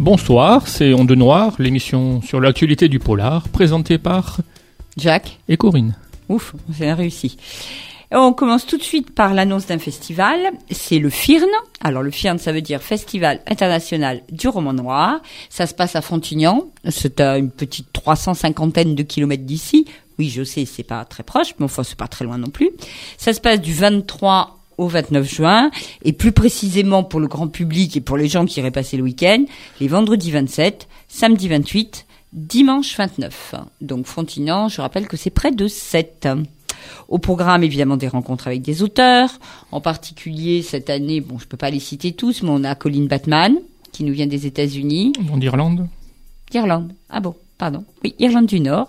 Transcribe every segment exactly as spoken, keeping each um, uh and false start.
Bonsoir, c'est Onde Noire, l'émission sur l'actualité du polar, présentée par Jacques et Corinne. Ouf, c'est réussi. On commence tout de suite par l'annonce d'un festival, c'est le F I R N. Alors le F I R N, ça veut dire Festival International du Roman Noir. Ça se passe à Frontignan, c'est à une petite trois cent cinquantaine de kilomètres d'ici. Oui, je sais, c'est pas très proche, mais enfin c'est pas très loin non plus. Ça se passe du vingt-trois au vingt-neuf juin, et plus précisément pour le grand public et pour les gens qui iraient passer le week-end, les vendredis vingt-sept, samedi vingt-huit, dimanche vingt-neuf. Donc Frontignan, je rappelle que c'est près de sept. Au programme, évidemment, des rencontres avec des auteurs. En particulier, cette année, bon, je peux pas les citer tous, mais on a Colin Batman, qui nous vient des États-Unis. D'Irlande. D'Irlande. Ah bon, pardon. Oui, Irlande du Nord.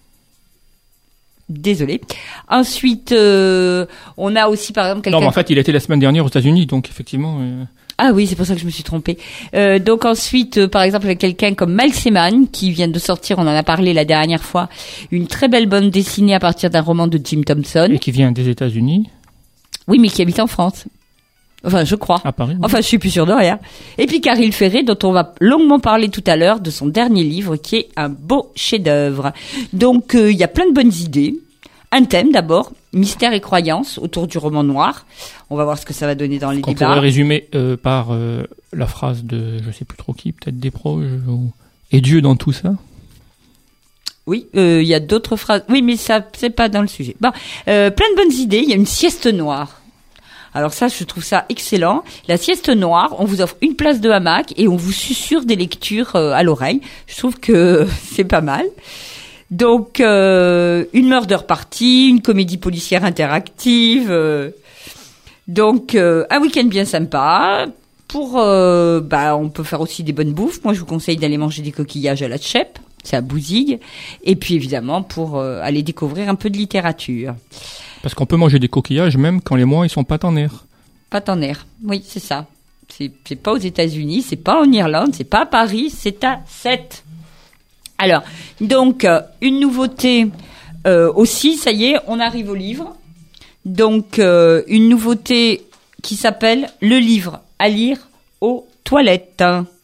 Désolé. Ensuite, euh, on a aussi, par exemple, quelqu'un... Non, mais en fait, il était la semaine dernière aux États-Unis, donc effectivement... Euh... Ah oui, c'est pour ça que je me suis trompée. Euh, donc ensuite, euh, par exemple, avec quelqu'un comme Mal Seman, qui vient de sortir, on en a parlé la dernière fois, une très belle bande dessinée à partir d'un roman de Jim Thompson. Et qui vient des États-Unis. Oui, mais qui habite en France. Enfin, je crois. À Paris. Oui. Enfin, je suis plus sûre de rien. Et puis Caril Ferré, dont on va longuement parler tout à l'heure, de son dernier livre, qui est un beau chef-d'œuvre. Donc, il euh, y a plein de bonnes idées. Un thème d'abord, mystère et croyance autour du roman noir. On va voir ce que ça va donner dans les Qu'on débats. On pourrait résumer euh, par euh, la phrase de, je sais plus trop qui, peut-être des proches, ou... et Dieu dans tout ça. Oui, il euh, y a d'autres phrases. Oui, mais ça, c'est pas dans le sujet. Bon, euh, plein de bonnes idées. Il y a une sieste noire. Alors ça, je trouve ça excellent. La sieste noire, on vous offre une place de hamac et on vous susurre des lectures euh, à l'oreille. Je trouve que c'est pas mal. Donc, euh, une murder party, une comédie policière interactive. Euh, donc, euh, un week-end bien sympa. Pour, euh, bah, on peut faire aussi des bonnes bouffes. Moi, je vous conseille d'aller manger des coquillages à la Tchèpe. C'est à Bouzigues. Et puis, évidemment, pour euh, aller découvrir un peu de littérature. Parce qu'on peut manger des coquillages même quand les mois, ils sont pas en air. Pas en air. Oui, c'est ça. C'est, c'est pas aux États-Unis, c'est pas en Irlande, c'est pas à Paris, c'est à Sète. Alors, donc, euh, une nouveauté euh, aussi, ça y est, on arrive au livre. Donc, euh, une nouveauté qui s'appelle « Le livre à lire aux toilettes ».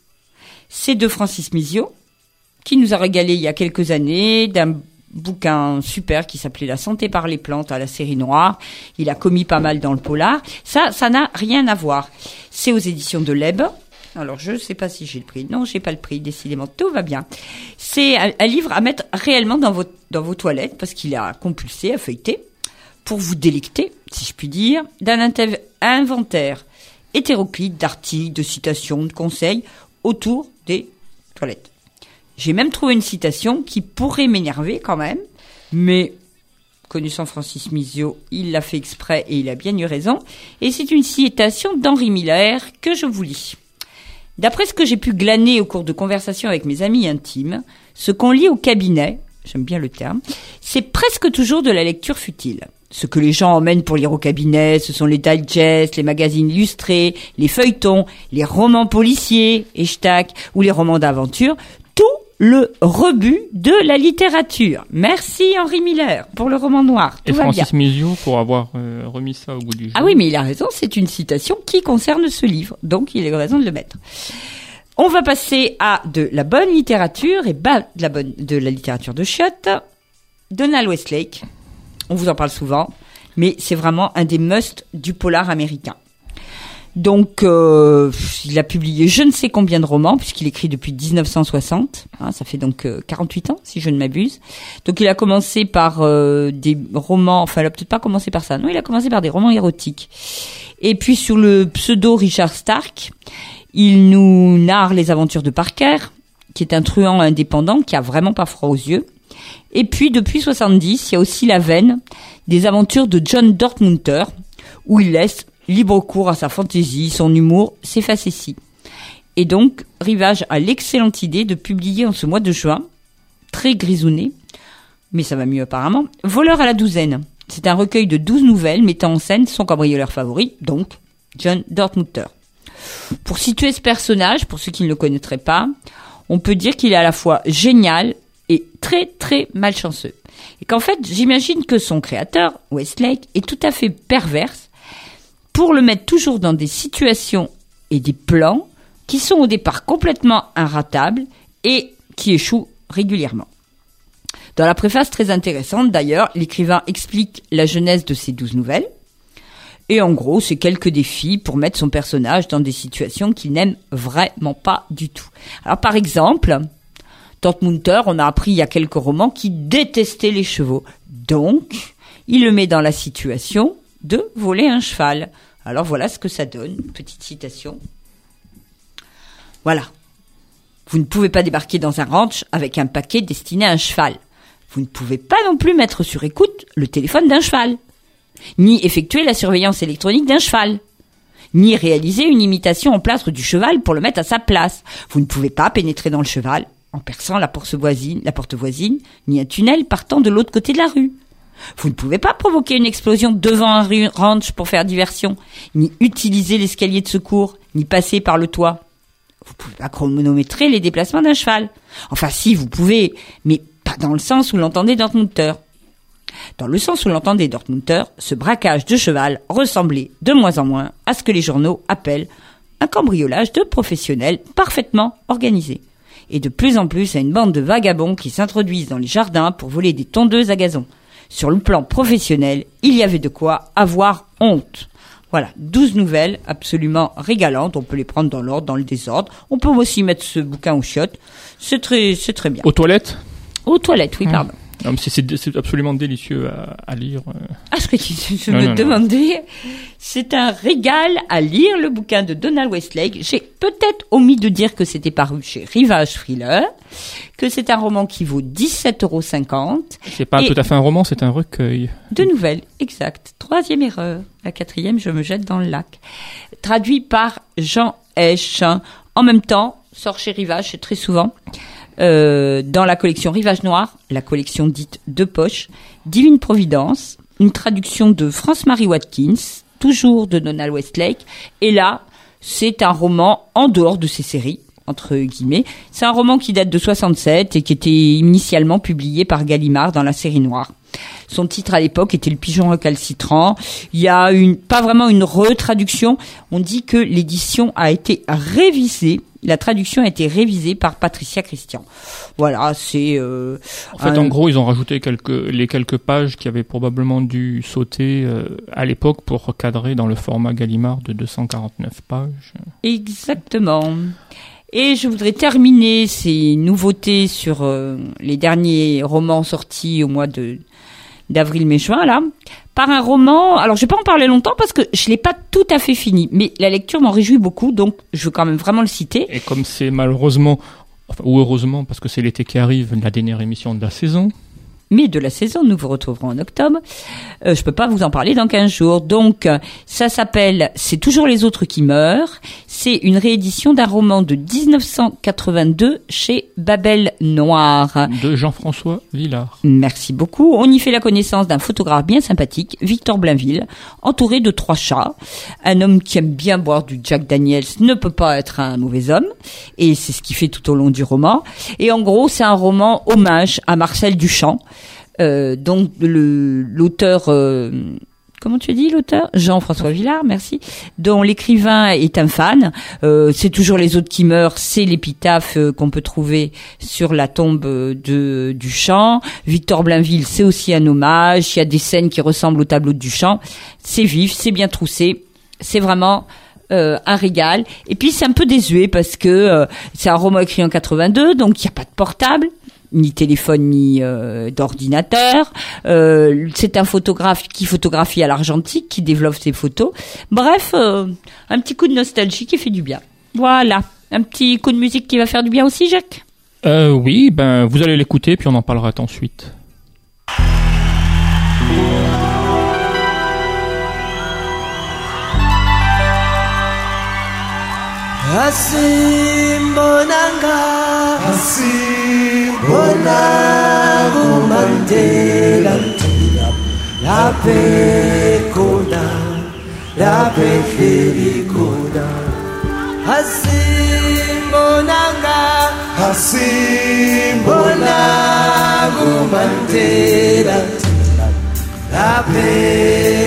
C'est de Francis Mizio, qui nous a régalé il y a quelques années d'un bouquin super qui s'appelait « La santé par les plantes » à la série noire. Il a commis pas mal dans le polar. Ça, ça n'a rien à voir. C'est aux éditions de l'E B. Alors, je ne sais pas si j'ai le prix. Non, j'ai pas le prix. Décidément, tout va bien. C'est un, un livre à mettre réellement dans vos, dans vos toilettes parce qu'il a compulsé à feuilleter pour vous délecter, si je puis dire, d'un inter- inventaire hétéroclite d'articles, de citations, de conseils autour des toilettes. J'ai même trouvé une citation qui pourrait m'énerver quand même, mais connaissant Francis Mizio, il l'a fait exprès et il a bien eu raison. Et c'est une citation d'Henri Miller que je vous lis. D'après ce que j'ai pu glaner au cours de conversations avec mes amis intimes, ce qu'on lit au cabinet, j'aime bien le terme, c'est presque toujours de la lecture futile. Ce que les gens emmènent pour lire au cabinet, ce sont les digests, les magazines illustrés, les feuilletons, les romans policiers, hashtag, ou les romans d'aventure, tout le rebut de la littérature. Merci Henri Miller pour le roman noir. Tout Et va Francis bien. Mizio pour avoir euh, remis ça au bout du jour. Ah oui, mais il a raison, c'est une citation qui concerne ce livre, donc il a raison de le mettre. On va passer à de la bonne littérature, et bah, de la bonne, de la littérature de chiottes. Donald Westlake, on vous en parle souvent, mais c'est vraiment un des musts du polar américain. Donc, euh, il a publié je ne sais combien de romans, puisqu'il écrit depuis dix-neuf cent soixante. Hein, ça fait donc euh, quarante-huit ans, si je ne m'abuse. Donc, il a commencé par euh, des romans... Enfin, il a peut-être pas commencé par ça. Non, il a commencé par des romans érotiques. Et puis, sous le pseudo Richard Stark, il nous narre les aventures de Parker, qui est un truand indépendant qui a vraiment pas froid aux yeux. Et puis, depuis soixante-dix, il y a aussi la veine des aventures de John Dortmunter, où il laisse libre cours à sa fantaisie, son humour, ses facéties. Et donc, Rivage a l'excellente idée de publier en ce mois de juin, très grisouné, mais ça va mieux apparemment, Voleur à la douzaine. C'est un recueil de douze nouvelles mettant en scène son cambrioleur favori, donc John Dortmunter. Pour situer ce personnage, pour ceux qui ne le connaîtraient pas, on peut dire qu'il est à la fois génial et très très malchanceux. Et qu'en fait, j'imagine que son créateur, Westlake, est tout à fait perverse pour le mettre toujours dans des situations et des plans qui sont au départ complètement inratables et qui échouent régulièrement. Dans la préface très intéressante d'ailleurs, l'écrivain explique la genèse de ces douze nouvelles. Et en gros, c'est quelques défis pour mettre son personnage dans des situations qu'il n'aime vraiment pas du tout. Alors par exemple, Dortmunter, on a appris il y a quelques romans qu'il détestait les chevaux. Donc, il le met dans la situation de voler un cheval. Alors voilà ce que ça donne, une petite citation. Voilà. Vous ne pouvez pas débarquer dans un ranch avec un paquet destiné à un cheval. Vous ne pouvez pas non plus mettre sur écoute le téléphone d'un cheval, ni effectuer la surveillance électronique d'un cheval, ni réaliser une imitation en plâtre du cheval pour le mettre à sa place. Vous ne pouvez pas pénétrer dans le cheval en perçant la porte voisine, la porte voisine, ni un tunnel partant de l'autre côté de la rue. Vous ne pouvez pas provoquer une explosion devant un ranch pour faire diversion, ni utiliser l'escalier de secours, ni passer par le toit. Vous pouvez pas chronométrer les déplacements d'un cheval. Enfin si, vous pouvez, mais pas dans le sens où l'entendait Dortmunter. Dans le sens où l'entendait Dortmunter, ce braquage de cheval ressemblait de moins en moins à ce que les journaux appellent un cambriolage de professionnels parfaitement organisé. Et de plus en plus à une bande de vagabonds qui s'introduisent dans les jardins pour voler des tondeuses à gazon. Sur le plan professionnel, il y avait de quoi avoir honte. Voilà, douze nouvelles absolument régalantes. On peut les prendre dans l'ordre, dans le désordre. On peut aussi mettre ce bouquin aux chiottes. C'est très, c'est très bien. Aux toilettes ? Aux toilettes, oui, mmh. pardon. Non, mais c'est, c'est, c'est absolument délicieux à, à lire. Ah, je, je non, me non, demandais. Non. C'est un régal à lire, le bouquin de Donald Westlake. J'ai peut-être omis de dire que c'était paru chez Rivage Thriller, que c'est un roman qui vaut dix-sept euros cinquante. C'est pas tout à fait un roman, c'est un recueil. De nouvelles, exact. Troisième erreur. La quatrième, je me jette dans le lac. Traduit par Jean Hesch. En même temps, sort chez Rivage, c'est très souvent. Euh, dans la collection Rivage Noir, la collection dite de poche, Divine Providence, une traduction de France-Marie Watkins, toujours de Donald Westlake, et là, c'est un roman en dehors de ces séries, entre guillemets. C'est un roman qui date de soixante-sept et qui était initialement publié par Gallimard dans la série noire. Son titre à l'époque était Le Pigeon recalcitrant. Il y a une, pas vraiment une retraduction. On dit que l'édition a été révisée. La traduction a été révisée par Patricia Christian. Voilà, c'est... Euh, en fait, un... en gros, ils ont rajouté quelques, les quelques pages qui avaient probablement dû sauter euh, à l'époque pour recadrer dans le format Gallimard de deux cent quarante-neuf pages. Exactement. Et je voudrais terminer ces nouveautés sur euh, les derniers romans sortis au mois de d'avril, mai, juin, là, par un roman. Alors, je vais pas en parler longtemps parce que je l'ai pas tout à fait fini, mais la lecture m'en réjouit beaucoup, donc je veux quand même vraiment le citer. Et comme c'est malheureusement, enfin, ou heureusement, parce que c'est l'été qui arrive, la dernière émission de la saison. Mais de la saison, nous vous retrouverons en octobre. Euh, je peux pas vous en parler dans quinze jours. Donc, ça s'appelle « C'est toujours les autres qui meurent ». C'est une réédition d'un roman de dix-neuf cent quatre-vingt-deux chez Babel Noir. De Jean-François Villard. Merci beaucoup. On y fait la connaissance d'un photographe bien sympathique, Victor Blainville, entouré de trois chats. Un homme qui aime bien boire du Jack Daniels ne peut pas être un mauvais homme. Et c'est ce qu'il fait tout au long du roman. Et en gros, c'est un roman hommage à Marcel Duchamp. Euh, donc le, l'auteur, euh, comment tu as dit l'auteur ? Jean-François Villard, merci. Dont l'écrivain est un fan. Euh, c'est toujours les autres qui meurent. C'est l'épitaphe euh, qu'on peut trouver sur la tombe de Duchamp. Victor Blainville, c'est aussi un hommage. Il y a des scènes qui ressemblent au tableau de Duchamp. C'est vif, c'est bien troussé. C'est vraiment Euh, un régal. Et puis c'est un peu désuet parce que euh, c'est un roman écrit en quatre-vingt-deux, donc il n'y a pas de portable, ni téléphone, ni euh, d'ordinateur. Euh, c'est un photographe qui photographie à l'argentique, qui développe ses photos. Bref, euh, un petit coup de nostalgie qui fait du bien. Voilà, un petit coup de musique qui va faire du bien aussi, Jacques. Euh, oui, ben vous allez l'écouter, puis on en parlera ensuite. Asimbonanga Asimbonanga Mandela La pekona La pekelikona Asimbonanga Asimbonanga Mandela La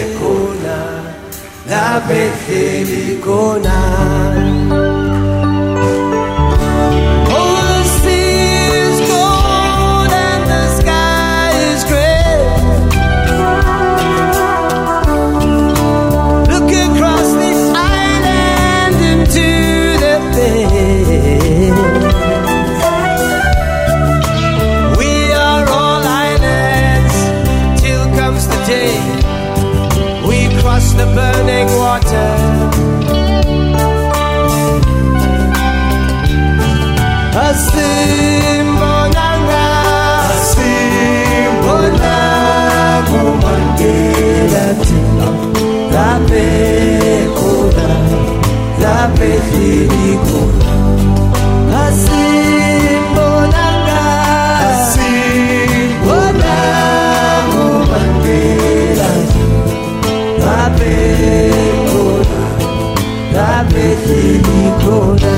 pekona La pekelikona across the burning water. Asimbonanga, asimbonanga Mandela tina, lape kona, lape filikona. Asimbonanga, asimbonanga Mandela tina, lape kona, lape filikona.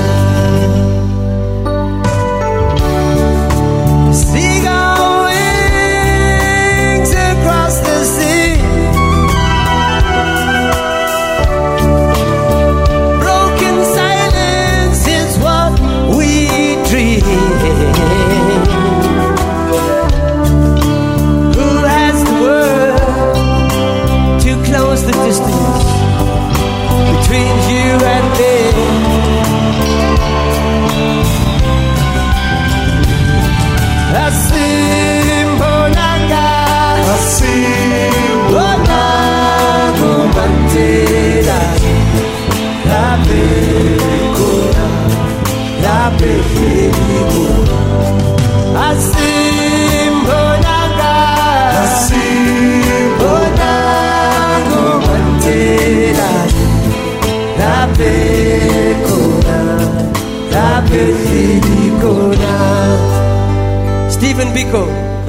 Stephen Biko.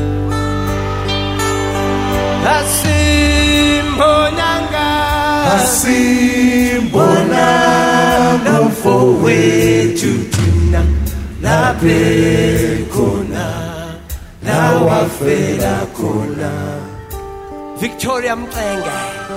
Asimbonanga, asimbonanga mfowe tutina la pekona la wafela kona. Victoria Mtenga.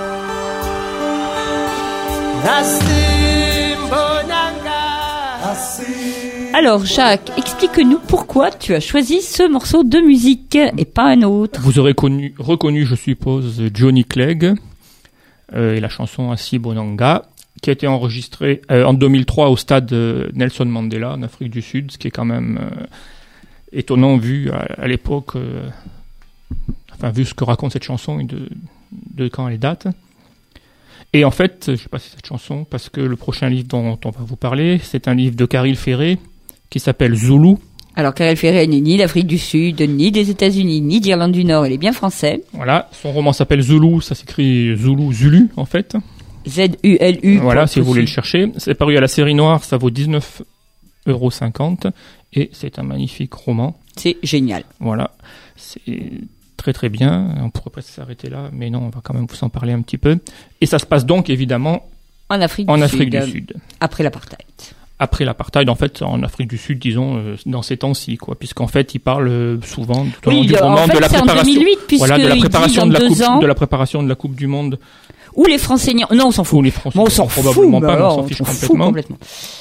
Asimbonanga, asimbonanga. Alors Jacques, explique-nous pourquoi tu as choisi ce morceau de musique et pas un autre. Vous aurez connu, reconnu, je suppose, Johnny Clegg euh, et la chanson Asimbonanga, qui a été enregistrée euh, en deux mille trois au stade euh, Nelson Mandela en Afrique du Sud, ce qui est quand même euh, étonnant vu à, à l'époque, euh, enfin vu ce que raconte cette chanson et de, de quand elle date. Et en fait, je sais pas si cette chanson, parce que le prochain livre dont on va vous parler, c'est un livre de Caril Ferré, qui s'appelle Zulu. Alors, Caril Ferré n'est ni d'Afrique du Sud, ni des États-Unis, ni d'Irlande du Nord, il est bien français. Voilà, son roman s'appelle Zulu, ça s'écrit Zulu, Zulu, en fait. Z U L U. Voilà, si vous voulez le chercher. C'est paru à la série noire, ça vaut dix-neuf euros cinquante, et c'est un magnifique roman. C'est génial. Voilà, c'est très très bien, on pourrait presque s'arrêter là, mais non, on va quand même vous en parler un petit peu. Et ça se passe donc, évidemment, en Afrique, en du, Afrique Sud, du Sud. Après l'apartheid. Après l'apartheid, en fait, en Afrique du Sud, disons, euh, dans ces temps-ci, quoi, puisqu'en fait, il parle euh, souvent tout au long oui, du roman en fait, de la c'est préparation, en deux mille huit, voilà, de la préparation de la coupe, ans, de la préparation de la Coupe du Monde. Où les Français, non, on s'en fout. Ou les Français, bon, on s'en fout, probablement pas, alors, mais on s'en fiche on fout complètement. complètement.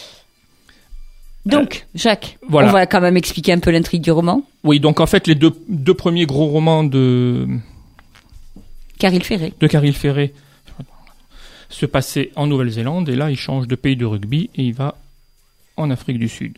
Donc, euh, Jacques, voilà. On va quand même expliquer un peu l'intrigue du roman. Oui, donc en fait, les deux, deux premiers gros romans de Caril Ferré. de Caril Ferré se passaient en Nouvelle-Zélande, et là, il change de pays de rugby et il va en Afrique du Sud.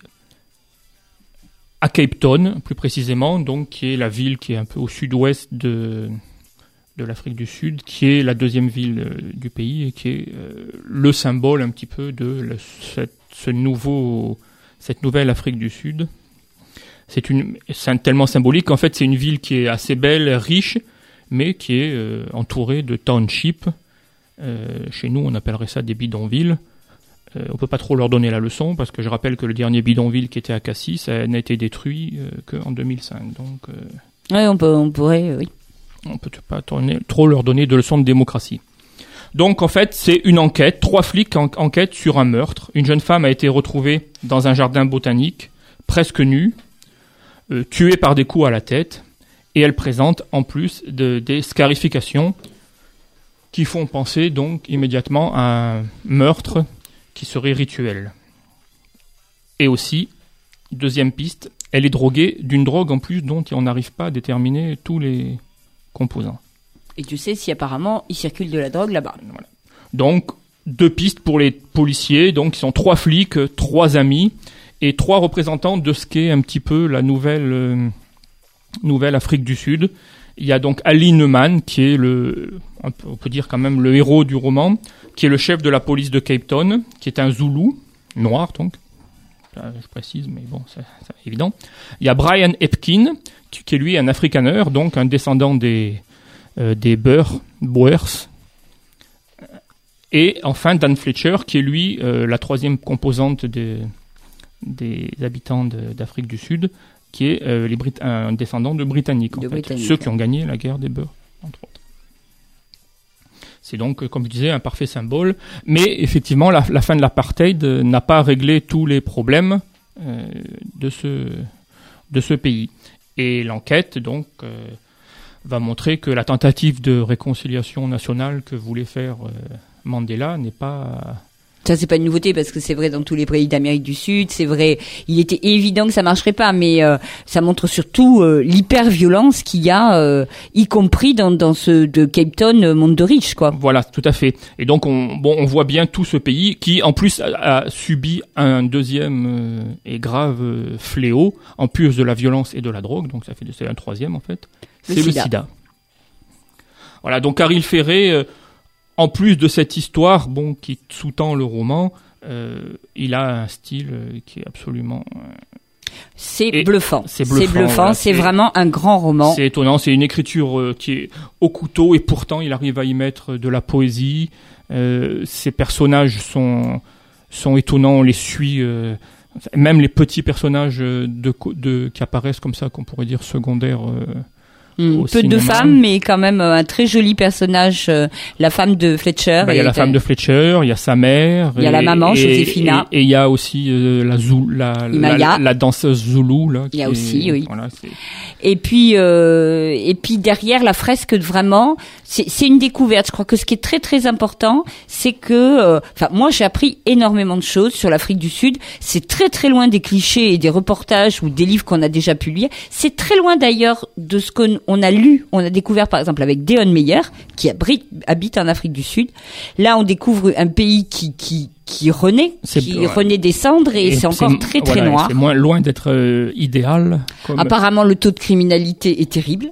À Cape Town, plus précisément, donc, qui est la ville qui est un peu au sud-ouest de, de l'Afrique du Sud, qui est la deuxième ville euh, du pays et qui est euh, le symbole un petit peu de le, cette, ce nouveau, cette nouvelle Afrique du Sud. C'est, une, c'est tellement symbolique qu'en fait, c'est une ville qui est assez belle, riche, mais qui est euh, entourée de townships. Euh, chez nous, on appellerait ça des bidonvilles. Euh, on peut pas trop leur donner la leçon, parce que je rappelle que le dernier bidonville qui était à Cassis, ça n'a été détruit euh, qu'en deux mille cinq. Donc, euh, oui, on, peut, on pourrait, euh, oui. On peut pas tourner, trop leur donner de leçons de démocratie. Donc, en fait, c'est une enquête. Trois flics en, enquêtent sur un meurtre. Une jeune femme a été retrouvée dans un jardin botanique, presque nue, euh, tuée par des coups à la tête, et elle présente en plus de, des scarifications qui font penser donc immédiatement à un meurtre qui serait rituel. Et aussi, deuxième piste, elle est droguée d'une drogue en plus dont on n'arrive pas à déterminer tous les composants. Et tu sais si apparemment il circule de la drogue là-bas. Voilà. Donc, deux pistes pour les policiers, donc ils sont trois flics, trois amis, et trois représentants de ce qu'est un petit peu la nouvelle, euh, nouvelle Afrique du Sud, Il y a donc Ali Neumann, qui est le, on peut, on peut dire quand même le héros du roman, qui est le chef de la police de Cape Town, qui est un Zoulou, noir donc. Je précise, mais bon, c'est, c'est évident. Il y a Brian Epkin, qui, qui est lui un Afrikaner, donc un descendant des, euh, des Boers, Boers. Et enfin Dan Fletcher, qui est lui euh, la troisième composante des, des habitants de, d'Afrique du Sud, qui est euh, les Brit- un descendant de Britanniques, en de fait. Britanniques, Ceux qui ont gagné la guerre des Boers, entre autres. C'est donc, comme je disais, un parfait symbole. Mais effectivement, la, la fin de l'apartheid euh, n'a pas réglé tous les problèmes euh, de, ce, de ce pays. Et l'enquête, donc, euh, va montrer que la tentative de réconciliation nationale que voulait faire euh, Mandela n'est pas... Ça, c'est pas une nouveauté parce que c'est vrai dans tous les pays d'Amérique du Sud. C'est vrai, il était évident que ça marcherait pas, mais euh, ça montre surtout euh, l'hyper-violence qu'il y a, euh, y compris dans, dans ce de Cape Town, euh, monde de riche, quoi. Voilà, tout à fait. Et donc, on, bon, on voit bien tout ce pays qui, en plus, a, a subi un deuxième euh, et grave euh, fléau, en plus de la violence et de la drogue. Donc, ça fait c'est un troisième, en fait. Le c'est sida. le sida. Voilà, donc Caril Ferret... Euh, En plus de cette histoire, bon, qui sous-tend le roman, euh, il a un style euh, qui est absolument... Euh, c'est, et bluffant. c'est bluffant. C'est bluffant. Voilà, c'est, c'est vraiment un grand roman. C'est étonnant. C'est une écriture euh, qui est au couteau et pourtant il arrive à y mettre de la poésie. Euh, ces personnages sont sont étonnants. On les suit. Euh, même les petits personnages de, de qui apparaissent comme ça, qu'on pourrait dire secondaires. Euh, Mmh, peu cinéma. de femmes, mais quand même euh, un très joli personnage, euh, la femme de Fletcher. Bah, il y a la femme de Fletcher, il y a sa mère. Il y a la maman, Joséphina. Et il y a aussi euh, la, Zou, la, la, la danseuse Zoulou. Là, il y a qui aussi, est, oui. Voilà, c'est... Et puis, euh, et puis derrière la fresque, vraiment, c'est, c'est une découverte. Je crois que ce qui est très très important, c'est que, enfin, euh, moi j'ai appris énormément de choses sur l'Afrique du Sud. C'est très très loin des clichés et des reportages ou des livres qu'on a déjà pu lire. C'est très loin d'ailleurs de ce qu'on on a lu, on a découvert par exemple avec Deon Meyer, qui abri- habite en Afrique du Sud. Là, on découvre un pays qui qui qui renaît, c'est, qui ouais. renaît des cendres et, et c'est encore c'est, très très voilà, noir. C'est moins loin d'être euh, idéal. Comme... Apparemment, le taux de criminalité est terrible.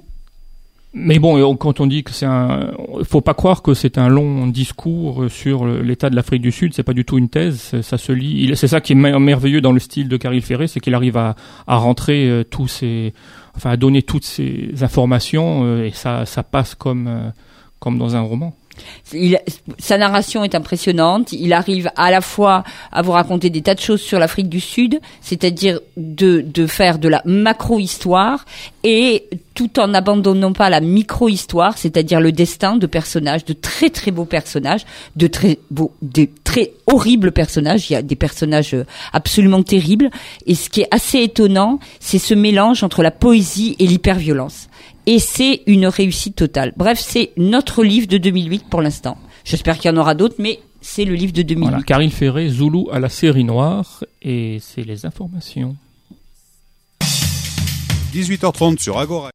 Mais bon, quand on dit que c'est un, faut pas croire que c'est un long discours sur l'état de l'Afrique du Sud. C'est pas du tout une thèse. Ça se lit. C'est ça qui est merveilleux dans le style de Caril Ferret, c'est qu'il arrive à, à rentrer euh, tous ces, enfin, à donner toutes ces informations euh, et ça, ça passe comme, euh, comme dans un roman. Il, sa narration est impressionnante. Il arrive à la fois à vous raconter des tas de choses sur l'Afrique du Sud, c'est-à-dire de, de faire de la macro-histoire, et tout en n'abandonnant pas la micro-histoire, c'est-à-dire le destin de personnages, de très très beaux personnages, de très beaux, de très horribles personnages. Il y a des personnages absolument terribles. Et ce qui est assez étonnant, c'est ce mélange entre la poésie et l'hyperviolence. Et c'est une réussite totale. Bref, c'est notre livre de deux mille huit pour l'instant. J'espère qu'il y en aura d'autres, mais c'est le livre de deux mille huit. Voilà, Caril Ferret, Zoulou à la série noire, et c'est les informations. dix-huit heures trente sur Agora.